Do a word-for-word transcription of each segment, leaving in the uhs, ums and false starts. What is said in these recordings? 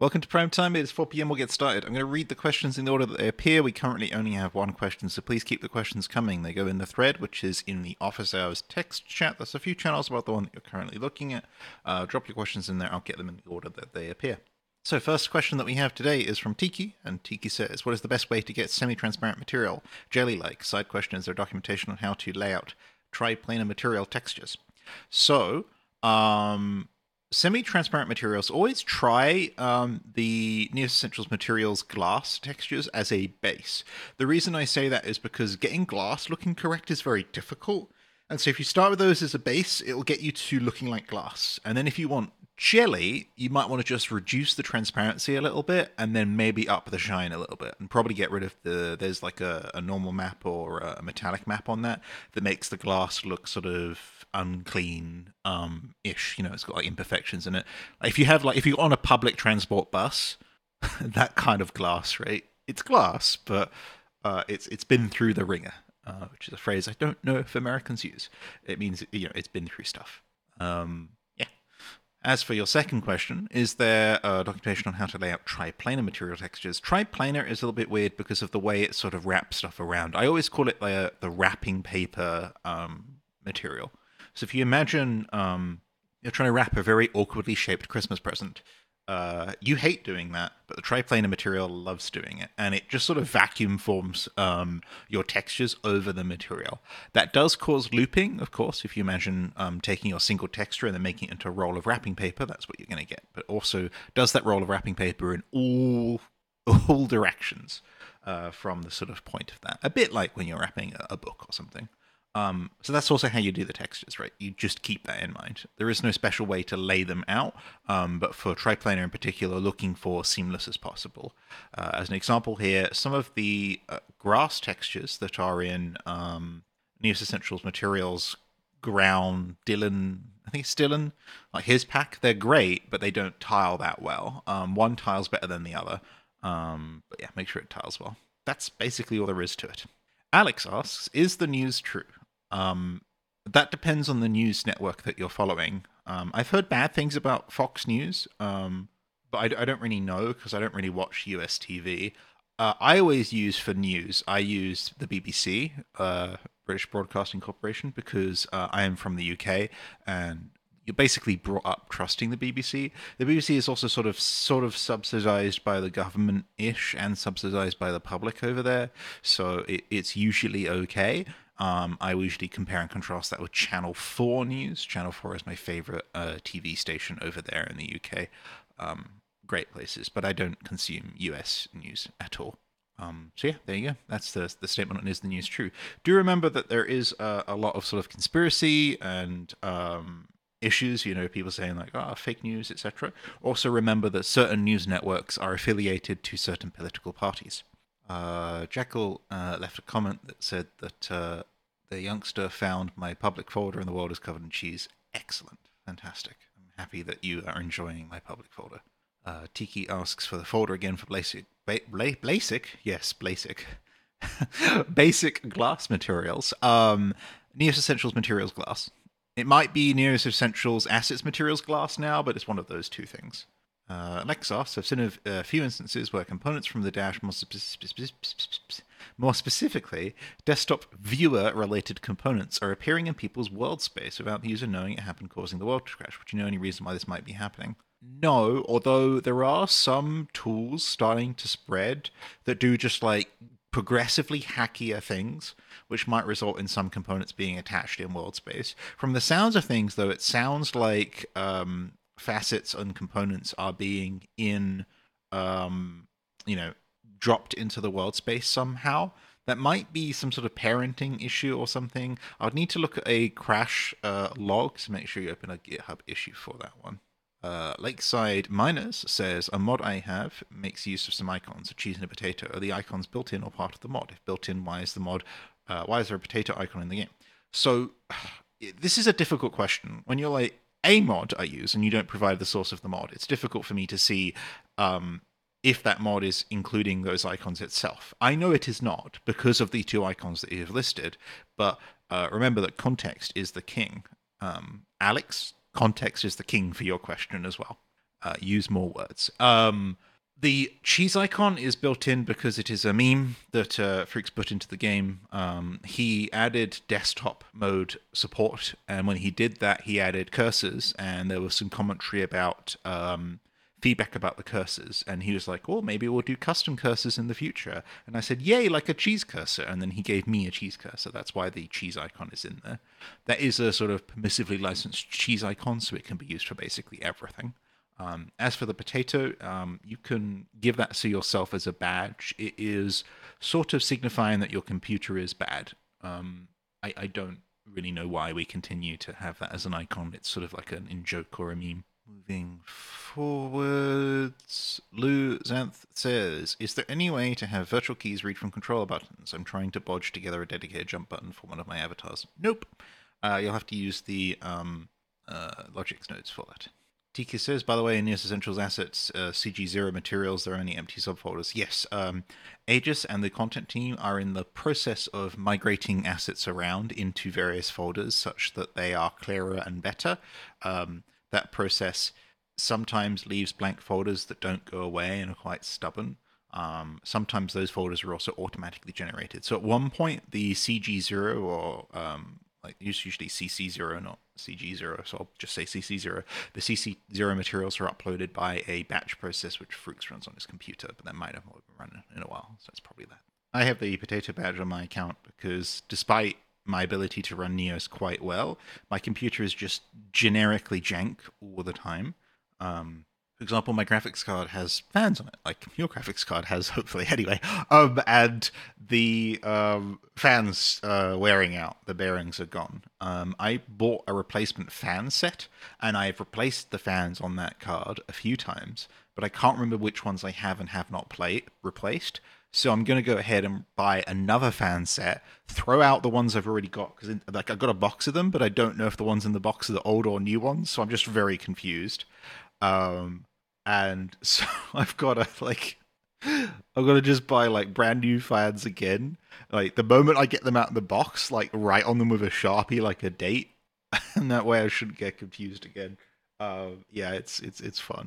Welcome to Prime Time. It is four p.m. We'll get started. I'm going to read the questions in the order that they appear. We currently only have one question, so please keep the questions coming. They go in the thread, which is in the office hours text chat. There's a few channels about the one that you're currently looking at. Uh, drop your questions in there. I'll get them in the order that they appear. So first question that we have today is from Tiki, and Tiki says, what is the best way to get semi-transparent material, jelly-like? Side question, is there documentation on how to lay out triplanar material textures? So, um... semi-transparent materials, always try um, the Neos Essentials Materials glass textures as a base. The reason I say that is because getting glass looking correct is very difficult. And so if you start with those as a base, it'll get you to looking like glass. And then if you want jelly, you might want to just reduce the transparency a little bit and then maybe up the shine a little bit and probably get rid of the, there's like a, a normal map or a metallic map on that that makes the glass look sort of unclean um ish, you know, it's got like imperfections in it. If you have like if you're on a public transport bus, that kind of glass, right? It's glass, but uh it's it's been through the ringer, uh, which is a phrase I don't know if Americans use. It means, you know, it's been through stuff. Um yeah. As for your second question, is there uh, documentation on how to lay out triplanar material textures? Triplanar is a little bit weird because of the way it sort of wraps stuff around. I always call it the, the wrapping paper um, material. So if you imagine um, you're trying to wrap a very awkwardly shaped Christmas present, uh, you hate doing that, but the triplanar material loves doing it, and it just sort of vacuum forms um, your textures over the material. That does cause looping, of course. If you imagine um, taking your single texture and then making it into a roll of wrapping paper, that's what you're going to get. But also does that roll of wrapping paper in all all directions uh, from the sort of point of that. A bit like when you're wrapping a, a book or something. Um, so that's also how you do the textures, right? You just keep that in mind. There is no special way to lay them out, um, but for triplanar in particular, looking for seamless as possible. Uh, as an example here, some of the uh, grass textures that are in um, Neos Essentials Materials, Ground, Dylan, I think it's Dylan, like his pack, they're great, but they don't tile that well. Um, one tiles better than the other, um, but yeah, make sure it tiles well. That's basically all there is to it. Alex asks, is the news true? Um, that depends on the news network that you're following. Um, I've heard bad things about Fox News, um, but I, I don't really know because I don't really watch U S T V. Uh, I always use for news, I use the B B C, uh, British Broadcasting Corporation, because uh, I am from the U K and you're basically brought up trusting the B B C. The B B C is also sort of sort of subsidized by the government-ish and subsidized by the public over there, so it, it's usually okay. Um, I usually compare and contrast that with Channel four News. Channel four is my favorite uh, T V station over there in the U K. Um, great places, but I don't consume U S news at all. Um, so yeah, there you go. That's the the statement on is the news true. Do remember that there is uh, a lot of sort of conspiracy and um, issues, you know, people saying like, oh, fake news, et cetera. Also remember that certain news networks are affiliated to certain political parties. Uh, Jekyll uh, left a comment that said that uh, the youngster found my public folder and the world is covered in cheese. Excellent. Fantastic. I'm happy that you are enjoying my public folder. Uh, Tiki asks for the folder again for basic, ba- bla- basic, yes, basic, basic glass materials. Um, Neos Essentials Materials glass. It might be Neos Essentials Assets Materials glass now, but it's one of those two things. Uh, Lexos, I've seen a, a few instances where components from the dash, more, spe- more specifically, desktop viewer-related components are appearing in people's world space without the user knowing it happened, causing the world to crash. Would you know any reason why this might be happening? No, although there are some tools starting to spread that do just like progressively hackier things, which might result in some components being attached in world space. From the sounds of things, though, it sounds like um, facets and components are being in, um, you know, dropped into the world space somehow. That might be some sort of parenting issue or something. I'd need to look at a crash uh, log to make sure you open a GitHub issue for that one. Uh, Lakeside Miners says, a mod I have makes use of some icons, a cheese and a potato. Are the icons built in or part of the mod? If built in, why is the mod, uh, why is there a potato icon in the game? So this is a difficult question. When you're like, a mod I use, and you don't provide the source of the mod, it's difficult for me to see um, if that mod is including those icons itself. I know it is not because of the two icons that you have listed, but uh, remember that context is the king. Um, Alex, context is the king for your question as well. Uh, use more words. Um, the cheese icon is built in because it is a meme that uh, Freaks put into the game. Um, he added desktop mode support, and when he did that, he added cursors, and there was some commentary about um, feedback about the cursors, and he was like, "Oh, maybe we'll do custom cursors in the future." And I said, "Yay, like a cheese cursor!" And then he gave me a cheese cursor. That's why the cheese icon is in there. That is a sort of permissively licensed cheese icon, so it can be used for basically everything. Um, as for the potato, um, you can give that to yourself as a badge. It is sort of signifying that your computer is bad. Um, I, I don't really know why we continue to have that as an icon. It's sort of like an in joke or a meme. Moving forwards, Lou Xanth says, "Is there any way to have virtual keys read from controller buttons? I'm trying to bodge together a dedicated jump button for one of my avatars." Nope. Uh, you'll have to use the um, uh, Logix nodes for that. Tika says, by the way, in Neos Essentials assets, uh, C G zero materials, there are only empty subfolders. Yes, um, Aegis and the content team are in the process of migrating assets around into various folders such that they are clearer and better. Um, that process sometimes leaves blank folders that don't go away and are quite stubborn. Um, sometimes those folders are also automatically generated. So at one point, the C G zero or um, like it's usually C C zero, not C G zero, so I'll just say C C zero. The C C zero materials are uploaded by a batch process which Fruix runs on his computer, but that might have not been run in a while, so that's probably that. I have the potato badge on my account because despite my ability to run Neos quite well, my computer is just generically jank all the time. Um, for example, my graphics card has fans on it, like your graphics card has, hopefully, anyway. Um, and the um, fans uh, wearing out, the bearings are gone. Um, I bought a replacement fan set, and I've replaced the fans on that card a few times, but I can't remember which ones I have and have not play- replaced. So I'm going to go ahead and buy another fan set, throw out the ones I've already got, because like I've got a box of them, but I don't know if the ones in the box are the old or new ones, so I'm just very confused. Um, and so I've got to like, I'm gonna just buy like brand new fans again. Like the moment I get them out of the box, like write on them with a Sharpie like a date, and that way I shouldn't get confused again. Um, yeah, it's it's it's fun.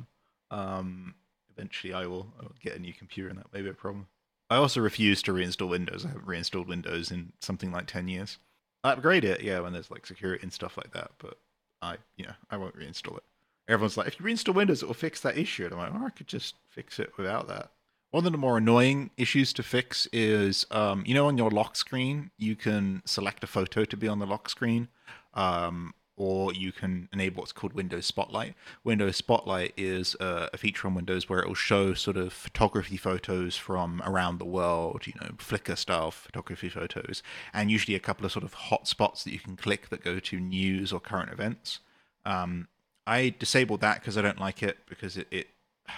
Um, eventually I will, I will get a new computer, and that may be a problem. I also refuse to reinstall Windows. I haven't reinstalled Windows in something like ten years. I upgrade it, yeah, when there's like security and stuff like that, but I, you know, I won't reinstall it. Everyone's like, if you reinstall Windows, it will fix that issue. And I'm like, oh, I could just fix it without that. One of the more annoying issues to fix is, um, you know, on your lock screen, you can select a photo to be on the lock screen, um, or you can enable what's called Windows Spotlight. Windows Spotlight is a, a feature on Windows where it will show sort of photography photos from around the world, you know, Flickr-style photography photos, and usually a couple of sort of hotspots that you can click that go to news or current events. Um, I disabled that because I don't like it, because it, it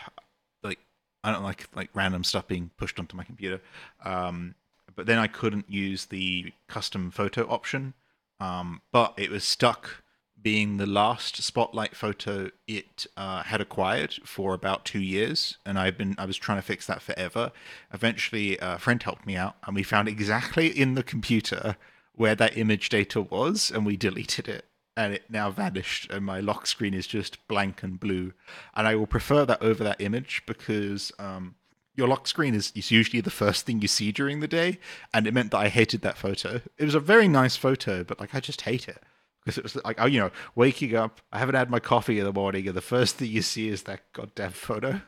like I don't like like random stuff being pushed onto my computer. Um, but then I couldn't use the custom photo option. Um, but it was stuck being the last Spotlight photo it uh, had acquired for about two years, and I've been I was trying to fix that forever. Eventually, a friend helped me out, and we found exactly in the computer where that image data was, and we deleted it. And it now vanished, and my lock screen is just blank and blue. And I will prefer that over that image because um, your lock screen is, is usually the first thing you see during the day, and it meant that I hated that photo. It was a very nice photo, but like I just hate it because it was like, oh, you know, waking up, I haven't had my coffee in the morning, and the first thing you see is that goddamn photo.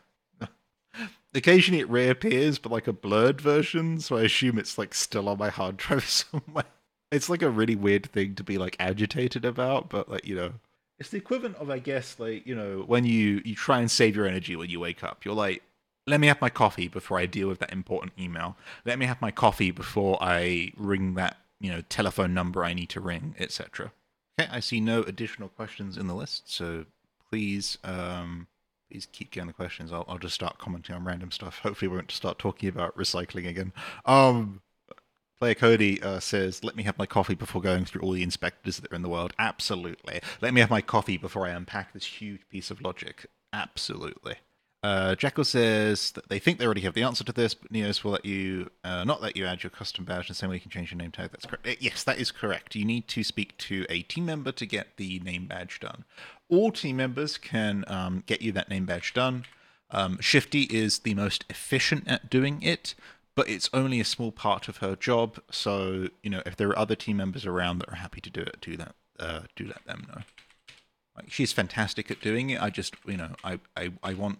Occasionally it reappears, but like a blurred version, so I assume it's like still on my hard drive somewhere. It's like a really weird thing to be like agitated about, but like, you know, it's the equivalent of, I guess, like, you know, when you you try and save your energy when you wake up. You're like, let me have my coffee before I deal with that important email. Let me have my coffee before I ring that, you know, telephone number I need to ring, et cetera. Okay, I see no additional questions in the list, so please um please keep getting the questions. I'll I'll just start commenting on random stuff. Hopefully we won't start talking about recycling again. Um Player Cody uh, says, let me have my coffee before going through all the inspectors that are in the world. Absolutely. Let me have my coffee before I unpack this huge piece of logic. Absolutely. Uh, Jekyll says that they think they already have the answer to this, but Neos will let you uh, not let you add your custom badge the same way you can change your name tag. That's correct. Uh, Yes, that is correct. You need to speak to a team member to get the name badge done. All team members can um, get you that name badge done. Um, Shifty is the most efficient at doing it, but it's only a small part of her job. So you know, if there are other team members around that are happy to do it, do that. Uh, do let them know. Like, she's fantastic at doing it. I just, you know, I, I, I want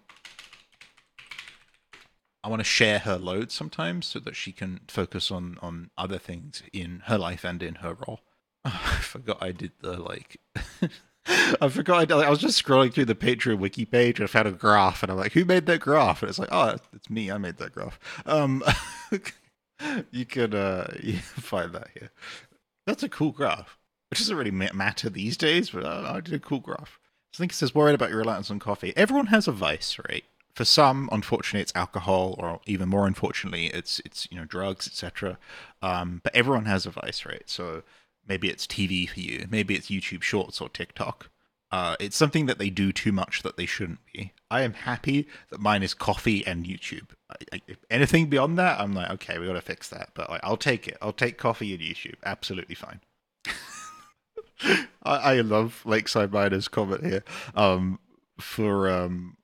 I want to share her load sometimes so that she can focus on on other things in her life and in her role. Oh, I forgot I did the like. I forgot I, did, I was just scrolling through the Patreon wiki page and I found a graph and I'm like, who made that graph? And it's like, oh, it's me. I made that graph. Um, you can uh, you can find that here. That's a cool graph. It doesn't really matter these days, but I, I did a cool graph. I think it says worried about your reliance on coffee. Everyone has a vice, right? For some, unfortunately, it's alcohol, or even more unfortunately, it's it's you know drugs, et cetera. Um, but everyone has a vice, right? So maybe it's T V for you, maybe it's YouTube Shorts or TikTok. Uh, it's something that they do too much that they shouldn't be. I am happy that mine is coffee and YouTube. I, I, if anything beyond that, I'm like, okay, we got to fix that. But like, I'll take it. I'll take coffee and YouTube. Absolutely fine. I, I love Lakeside Miner's comment here. Um, for um,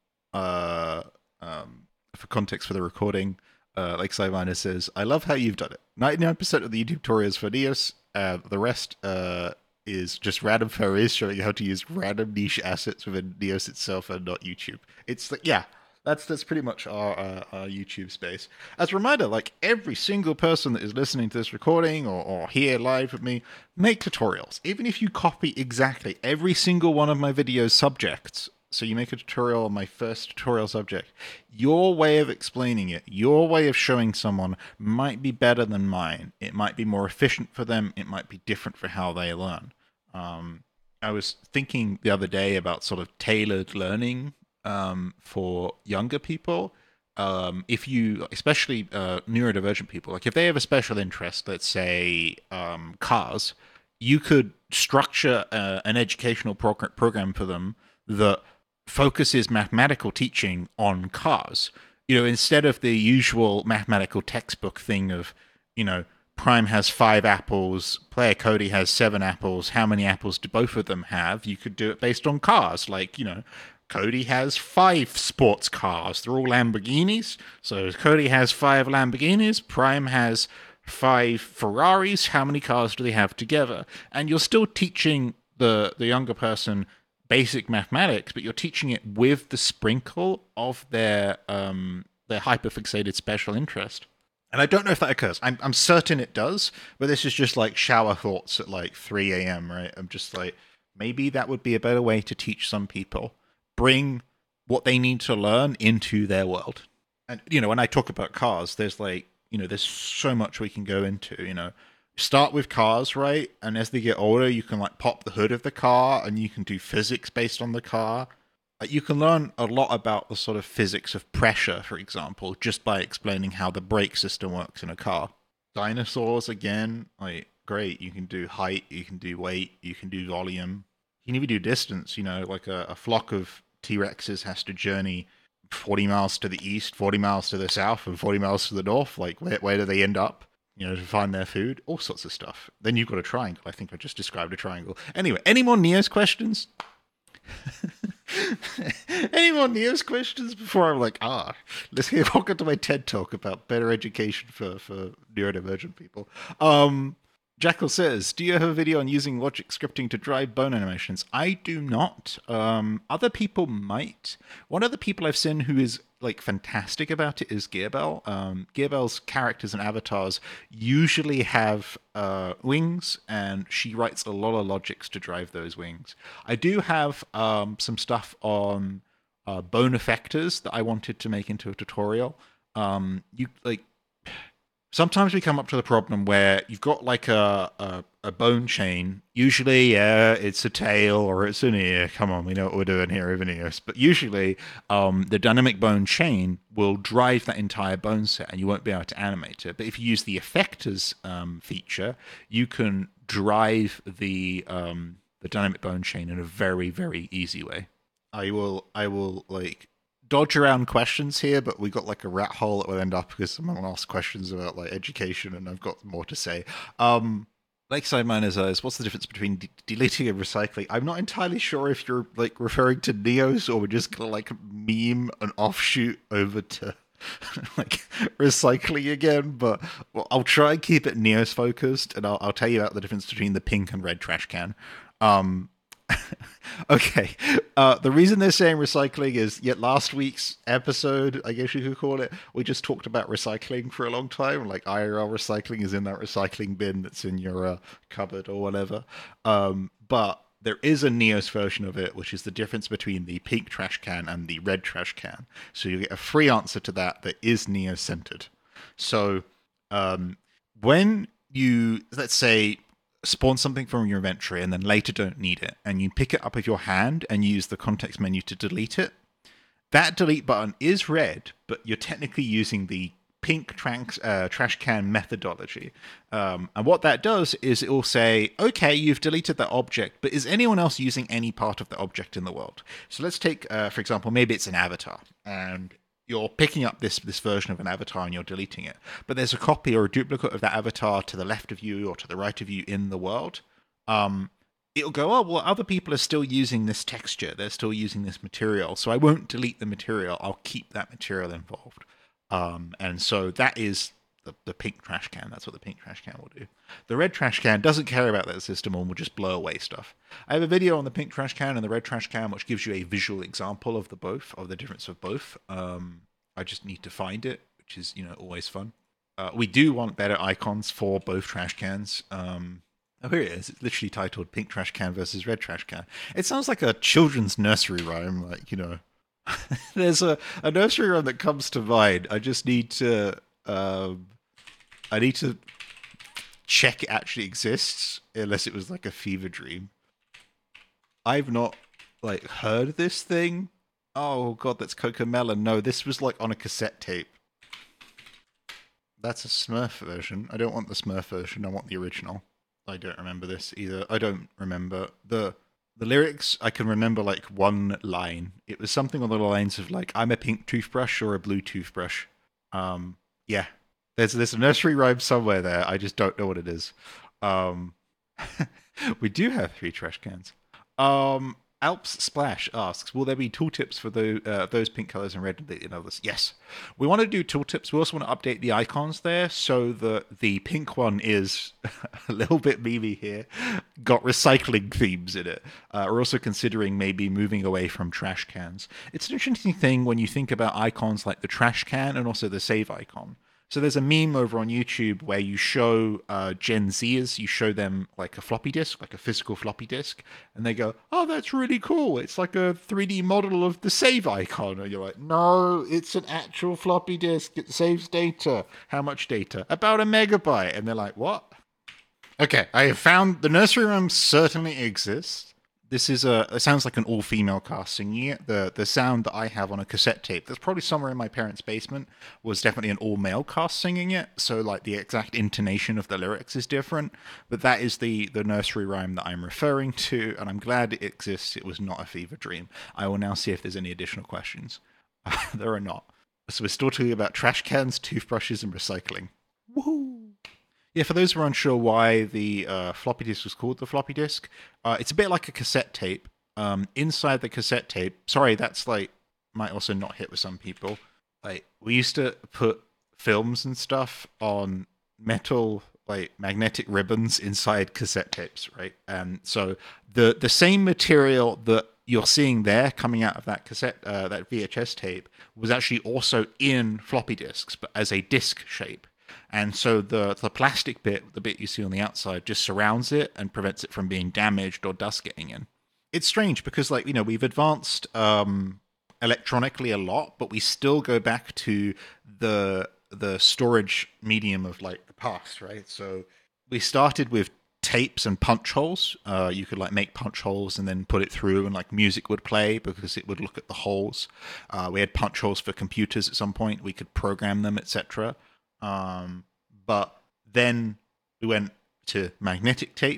uh, um, for context for the recording, uh, Lakeside Miner says, "I love how you've done it. ninety-nine percent of the YouTube tutorials for Neos. Uh, the rest uh, is just random furries showing how to use random niche assets within Neos itself and not YouTube. It's like, yeah." That's that's pretty much our, uh, our YouTube space. As a reminder, like every single person that is listening to this recording or, or here live with me, make tutorials. Even if you copy exactly every single one of my videos' subjects, so you make a tutorial on my first tutorial subject, your way of explaining it, your way of showing someone might be better than mine. It might be more efficient for them. It might be different for how they learn. Um, I was thinking the other day about sort of tailored learning um, for younger people. Um, if you, especially uh, neurodivergent people, like if they have a special interest, let's say um, cars, you could structure uh, an educational prog- program for them that focuses mathematical teaching on cars. You know, instead of the usual mathematical textbook thing of, you know, Prime has five apples, player Cody has seven apples. How many apples do both of them have? You could do it based on cars. Like, you know, Cody has five sports cars. They're all Lamborghinis. So Cody has five Lamborghinis. Prime has five Ferraris. How many cars do they have together? And you're still teaching the the younger person basic mathematics, but you're teaching it with the sprinkle of their um their hyperfixated special interest. And I don't know if that occurs. I'm I'm certain it does, but this is just like shower thoughts at like three a.m., right? I'm just like, maybe that would be a better way to teach some people. Bring what they need to learn into their world. And, you know, when I talk about cars, there's like, you know, there's so much we can go into, you know. Start with cars, right? And as they get older, you can like pop the hood of the car and you can do physics based on the car. Like, you can learn a lot about the sort of physics of pressure, for example, just by explaining how the brake system works in a car. Dinosaurs, again, like, great. You can do height, you can do weight, you can do volume. You can even do distance, you know, like a, a flock of T-Rexes has to journey forty miles to the east, forty miles to the south, and forty miles to the north. Like, where, where do they end up? You know, to find their food, all sorts of stuff. Then you've got a triangle. I think I just described a triangle. Anyway, any more Neos questions? Any more Neos questions before I'm like, ah, let's hear welcome to my TED talk about better education for, for neurodivergent people. Um, Jackal says, do you have a video on using logic scripting to drive bone animations? I do not. Um, other people might. One of the people I've seen who is like fantastic about it is Gearbell. Um, Gearbell's characters and avatars usually have uh, wings, and she writes a lot of logics to drive those wings. I do have um, some stuff on uh, bone effectors that I wanted to make into a tutorial. Um, you like sometimes we come up to the problem where you've got like a, a, a bone chain. Usually, yeah, it's a tail or it's an ear. Come on, we know what we're doing here, even ears. But usually, um, the dynamic bone chain will drive that entire bone set and you won't be able to animate it. But if you use the effectors um, feature, you can drive the um, the dynamic bone chain in a very, very easy way. I will, I will like dodge around questions here, but we got like a rat hole that will end up because someone asks questions about like education, and I've got more to say. Um, Lakeside Miner's Eyes, what's the difference between de- deleting and recycling? I'm not entirely sure if you're like referring to Neos or we're just gonna like meme an offshoot over to like recycling again, but well, I'll try and keep it Neos focused, and I'll, I'll tell you about the difference between the pink and red trash can. Um, okay. Uh, the reason they're saying recycling is yet last week's episode, I guess you could call it, we just talked about recycling for a long time. Like I R L recycling is in that recycling bin that's in your uh, cupboard or whatever. Um, but there is a Neos version of it, which is the difference between the pink trash can and the red trash can. So you get a free answer to that that is Neos centered. So um, when you, let's say, spawn something from your inventory and then later don't need it, and you pick it up with your hand and use the context menu to delete it, that delete button is red, but you're technically using the pink trans- uh, trash can methodology. Um, and what that does is it will say, okay, you've deleted that object, but is anyone else using any part of the object in the world? So let's take, uh, for example, maybe it's an avatar, and you're picking up this this version of an avatar and you're deleting it, but there's a copy or a duplicate of that avatar to the left of you or to the right of you in the world. Um, it'll go, oh, well, other people are still using this texture. They're still using this material. So I won't delete the material. I'll keep that material involved. Um, and so that is the, the pink trash can. That's what the pink trash can will do. The red trash can doesn't care about that system and will just blow away stuff. I have a video on the pink trash can and the red trash can, which gives you a visual example of the both, of the difference of both. Um, I just need to find it, which is, you know, always fun. Uh, we do want better icons for both trash cans. Um, oh, here it is. It's literally titled Pink Trash Can versus Red Trash Can. It sounds like a children's nursery rhyme, like, you know. There's a, a nursery rhyme that comes to mind. I just need to... Um, I need to check it actually exists, unless it was like a fever dream. I've not like heard this thing. Oh god, that's Cocomelon. No, this was like on a cassette tape. That's a Smurf version. I don't want the Smurf version. I want the original. I don't remember this either. I don't remember the the lyrics. I can remember like one line. It was something on the lines of like, "I'm a pink toothbrush or a blue toothbrush." Um, yeah. There's there's a nursery rhyme somewhere there. I just don't know what it is. Um, we do have three trash cans. Um, Alps Splash asks, will there be tooltips for the, uh, those pink colors and red and others? Yes. We want to do tooltips. We also want to update the icons there so that the pink one is a little bit memey here. Got recycling themes in it. Uh, we're also considering maybe moving away from trash cans. It's an interesting thing when you think about icons like the trash can and also the save icon. So there's a meme over on YouTube where you show uh, Gen Zers, you show them like a floppy disk, like a physical floppy disk, and they go, oh, that's really cool. It's like a three D model of the save icon. And you're like, no, it's an actual floppy disk. It saves data. How much data? About a megabyte. And they're like, what? Okay, I have found the nursery rhyme certainly exists. This is a, it sounds like an all-female cast singing it. The the sound that I have on a cassette tape that's probably somewhere in my parents' basement was definitely an all-male cast singing it. So like the exact intonation of the lyrics is different. But that is the, the nursery rhyme that I'm referring to, and I'm glad it exists. It was not a fever dream. I will now see if there's any additional questions. There are not. So we're still talking about trash cans, toothbrushes, and recycling. Woohoo! Yeah, for those who are unsure why the uh, floppy disk was called the floppy disk, uh, it's a bit like a cassette tape. Um, inside the cassette tape, sorry, that's like, might also not hit with some people. Like, we used to put films and stuff on metal, like, magnetic ribbons inside cassette tapes, right? And so the, the same material that you're seeing there coming out of that cassette, uh, that V H S tape, was actually also in floppy disks, but as a disc shape. And so the the plastic bit, the bit you see on the outside, just surrounds it and prevents it from being damaged or dust getting in. It's strange because, like, you know, we've advanced um, electronically a lot, but we still go back to the the storage medium of like the past, right? So we started with tapes and punch holes. Uh, you could like make punch holes and then put it through, and like music would play because it would look at the holes. Uh, we had punch holes for computers at some point. We could program them, et cetera. Um, but then we went to magnetic tape,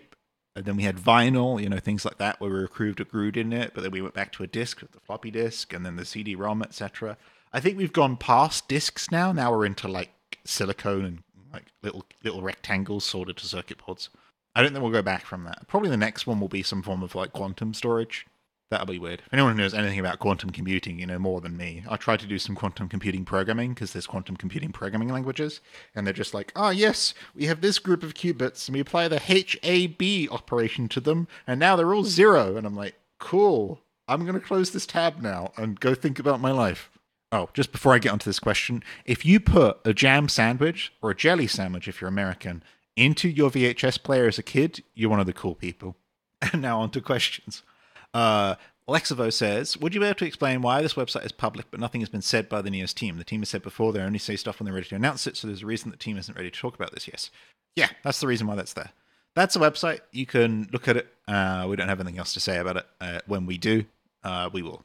And then we had vinyl, you know, things like that, where we recruived a GRUD in it, but then we went back to a disc with the floppy disk, and then the C D-ROM, et cetera. I think we've gone past discs now. Now we're into like silicone and like little little rectangles sorted to circuit boards. I don't think we'll go back from that. Probably the next one will be some form of like quantum storage. That'll be weird. If anyone who knows anything about quantum computing, you know more than me. I tried to do some quantum computing programming because there's quantum computing programming languages, and they're just like, oh yes, we have this group of qubits, and we apply the H A B operation to them, and now they're all zero. And I'm like, cool. I'm going to close this tab now and go think about my life. Oh, just before I get onto this question, if you put a jam sandwich, or a jelly sandwich if you're American, into your V H S player as a kid, you're one of the cool people. And now on to questions. Uh, Lexavo says, would you be able to explain why this website is public but nothing has been said by the Neos team? The team has said before they only say stuff when they're ready to announce it, so there's a reason the team isn't ready to talk about this, yes. Yeah, that's the reason why that's there. That's a website. You can look at it. Uh, we don't have anything else to say about it. Uh, when we do, uh, we will.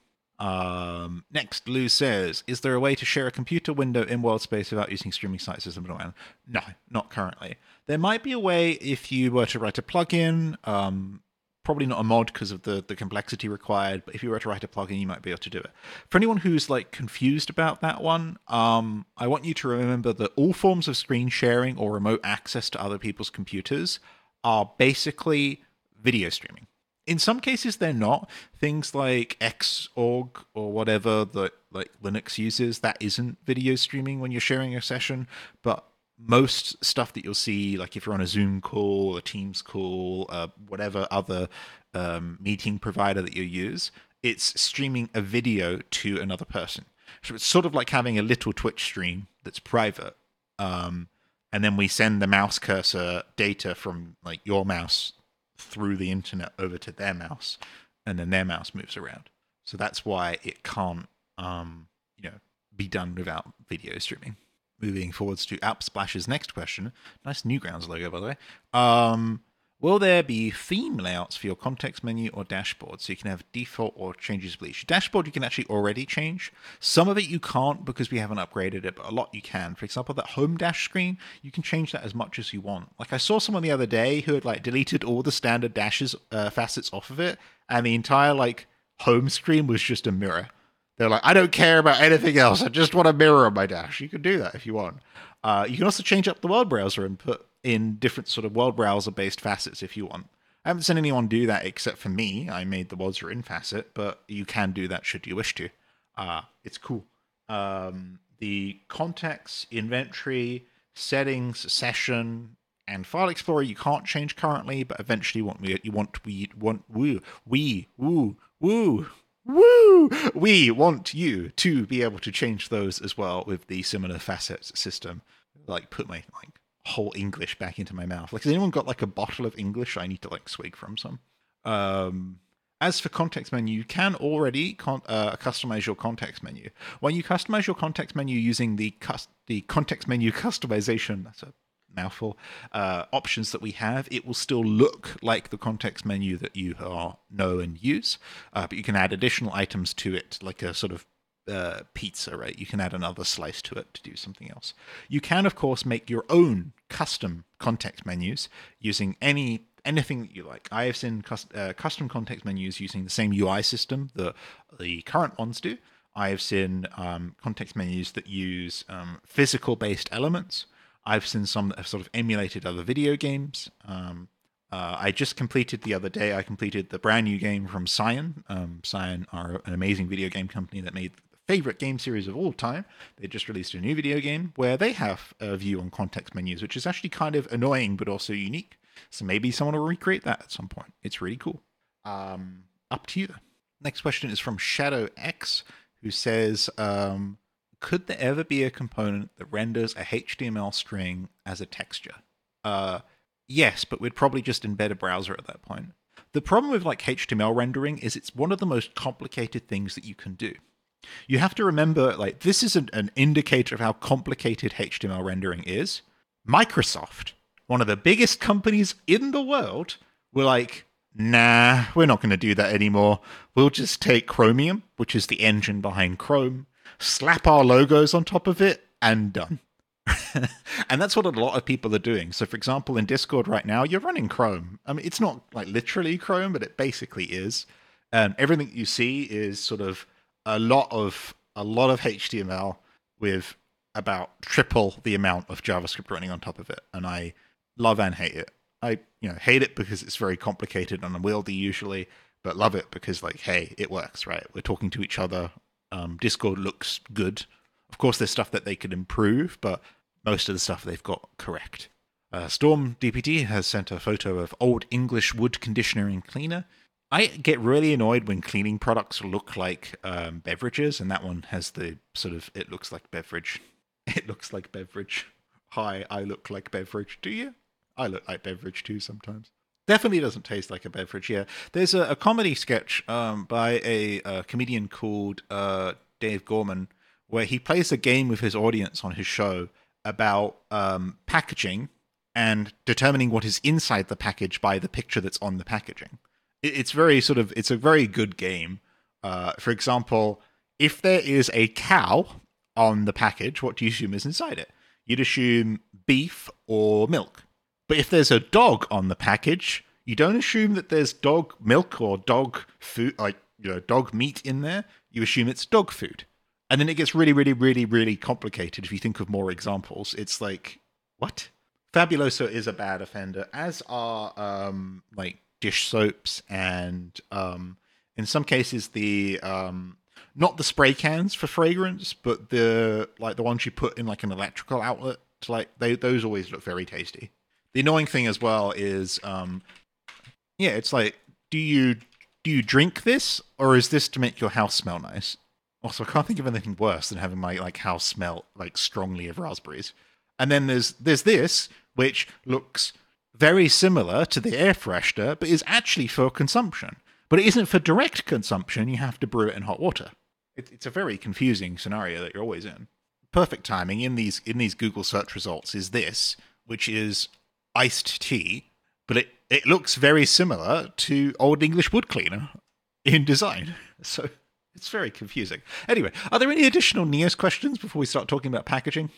Um, next, Lou says, is there a way to share a computer window in WorldSpace without using streaming sites as a middleman? No, not currently. There might be a way if you were to write a plugin, um, probably not a mod because of the, the complexity required, but if you were to write a plugin, you might be able to do it. For anyone who's like confused about that one, um, I want you to remember that all forms of screen sharing or remote access to other people's computers are basically video streaming. In some cases, they're not. Things like Xorg or whatever that like Linux uses, that isn't video streaming when you're sharing a session. But most stuff that you'll see, like if you're on a Zoom call, a Teams call, uh, whatever other um, meeting provider that you use, it's streaming a video to another person. So it's sort of like having a little Twitch stream that's private. Um, and then we send the mouse cursor data from like your mouse through the internet over to their mouse, and then their mouse moves around. So that's why it can't, um, you know, be done without video streaming. Moving forwards to AppSplash's next question. Nice Newgrounds logo, by the way. Um, will there be theme layouts for your context menu or dashboard so you can have default or changes bleach? Dashboard you can actually already change. Some of it you can't because we haven't upgraded it, but a lot you can. For example, that home dash screen, you can change that as much as you want. Like I saw someone the other day who had like deleted all the standard dashes uh, facets off of it, and the entire like home screen was just a mirror. They're like, I don't care about anything else. I just want a mirror on my dash. You can do that if you want. Uh, you can also change up the world browser and put in different sort of world browser-based facets if you want. I haven't seen anyone do that except for me. I made the Wozzer in facet, but you can do that should you wish to. Uh, it's cool. Um, the context, inventory, settings, session, and file explorer you can't change currently, but eventually you want we you want we want woo we woo woo. Woo! We want you to be able to change those as well with the similar facets system. Like, put my like whole English back into my mouth. Like, has anyone got like a bottle of English I need to like swig from some? Um, as for context menu, you can already con- uh, customize your context menu. When you customize your context menu using the cus- the context menu customization, that's a mouthful, uh, options that we have, it will still look like the context menu that you are, know and use, uh, but you can add additional items to it, like a sort of uh, pizza, right? You can add another slice to it to do something else. You can, of course, make your own custom context menus using any anything that you like. I have seen cus- uh, custom context menus using the same U I system that the current ones do. I have seen um, context menus that use um, physical-based elements. I've seen some that have sort of emulated other video games. Um, uh, I just completed the other day, I completed the brand new game from Cyan. Um, Cyan are an amazing video game company that made the favorite game series of all time. They just released a new video game where they have a view on context menus, which is actually kind of annoying, but also unique. So maybe someone will recreate that at some point. It's really cool. Um, up to you. Next question is from Shadow X, who says, um, could there ever be a component that renders a H T M L string as a texture? Uh, yes, but we'd probably just embed a browser at that point. The problem with like H T M L rendering is it's one of the most complicated things that you can do. You have to remember, like, this is an, an indicator of how complicated H T M L rendering is. Microsoft, one of the biggest companies in the world, were like, nah, we're not going to do that anymore. We'll just take Chromium, which is the engine behind Chrome, slap our logos on top of it, and done. And that's what a lot of people are doing. So, for example, in Discord right now, you're running Chrome. I mean, it's not like literally Chrome, but it basically is. And everything you see is sort of a lot of a lot of H T M L with about triple the amount of JavaScript running on top of it. And I love and hate it. I you know hate it because it's very complicated and unwieldy usually, but love it because like, hey, it works, right? We're talking to each other. Um, Discord looks good. Of course, there's stuff that they could improve, but most of the stuff they've got correct. Uh, Storm D P T has sent a photo of Old English wood conditioner and cleaner. I get really annoyed when cleaning products look like um, beverages, and that one has the sort of, it looks like beverage. It looks like beverage. Hi, I look like beverage. Do you? I look like beverage too sometimes. Definitely doesn't taste like a beverage, yeah. There's a, a comedy sketch um, by a, a comedian called uh, Dave Gorman, where he plays a game with his audience on his show about um, packaging and determining what is inside the package by the picture that's on the packaging. It, it's very sort of, it's a very good game. Uh, for example, if there is a cow on the package, what do you assume is inside it? You'd assume beef or milk. But if there's a dog on the package, you don't assume that there's dog milk or dog food, like, you know, dog meat in there. You assume it's dog food. And then it gets really, really, really, really complicated if you think of more examples. It's like, what? Fabuloso is a bad offender, as are, um, like, dish soaps and, um, in some cases, the, um, not the spray cans for fragrance, but the, like, the ones you put in, like, an electrical outlet. To, like, they, those always look very tasty. The annoying thing as well is, um, yeah, it's like, do you do you drink this, or is this to make your house smell nice? Also, I can't think of anything worse than having my like house smell like strongly of raspberries. And then there's there's this, which looks very similar to the air freshener, but is actually for consumption. But it isn't for direct consumption. You have to brew it in hot water. It, it's a very confusing scenario that you're always in. Perfect timing in these in these Google search results is this, which is iced tea, but it, it looks very similar to Old English wood cleaner in design. So it's very confusing. Anyway, are there any additional Neos questions before we start talking about packaging?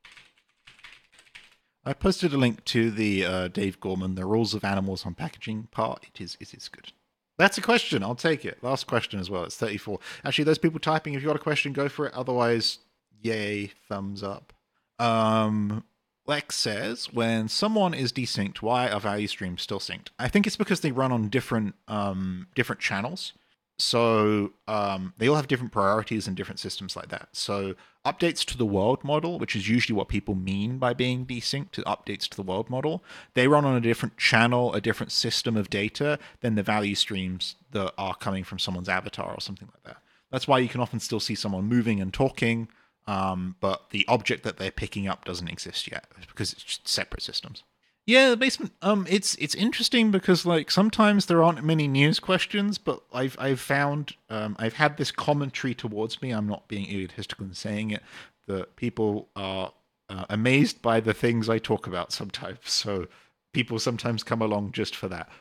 I posted a link to the uh, Dave Gorman, The Rules of Animals on Packaging part. It is, it is good. That's a question. I'll take it. Last question as well. It's thirty-four. Actually, those people typing, if you've got a question, go for it. Otherwise, yay, thumbs up. Um... Lex says, when someone is desynced, why are value streams still synced? I think it's because they run on different um, different channels. So um, they all have different priorities and different systems like that. So updates to the world model, which is usually what people mean by being desynced, to updates to the world model, they run on a different channel, a different system of data than the value streams that are coming from someone's avatar or something like that. That's why you can often still see someone moving and talking, Um, but the object that they're picking up doesn't exist yet because it's just separate systems. Yeah, the basement. Um, it's it's interesting because like sometimes there aren't many news questions, but I've I've found um I've had this commentary towards me. I'm not being egotistical in saying it, that people are uh, amazed by the things I talk about sometimes. So people sometimes come along just for that.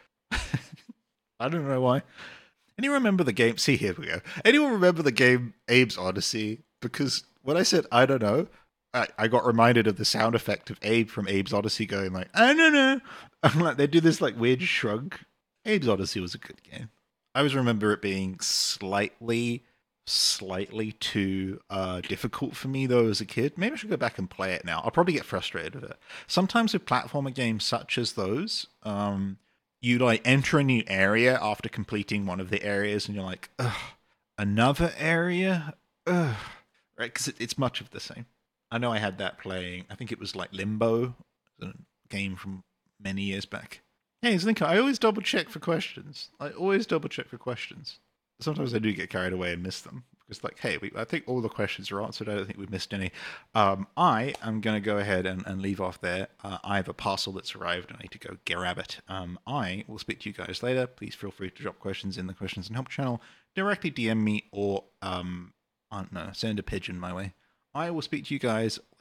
I don't know why. Anyone remember the game? See, here we go. Anyone remember the game Abe's Odyssey? Because when I said, I don't know, I, I got reminded of the sound effect of Abe from Abe's Odyssey going like, I don't know. I'm like, they do this like weird shrug. Abe's Odyssey was a good game. I always remember it being slightly, slightly too uh, difficult for me though as a kid. Maybe I should go back and play it now. I'll probably get frustrated with it. Sometimes with platformer games such as those, um, you like enter a new area after completing one of the areas and you're like, ugh, another area? Ugh. Right, because it, it's much of the same. I know I had that playing, I think it was like Limbo, a game from many years back. Hey, Zlinka, I always double check for questions. I always double check for questions. Sometimes I do get carried away and miss them. Because like, hey, we, I think all the questions are answered. I don't think we've missed any. Um, I am going to go ahead and, and leave off there. Uh, I have a parcel that's arrived and I need to go grab it. Um, I will speak to you guys later. Please feel free to drop questions in the questions and help channel. Directly D M me or, um, I don't know, send a pigeon my way. I will speak to you guys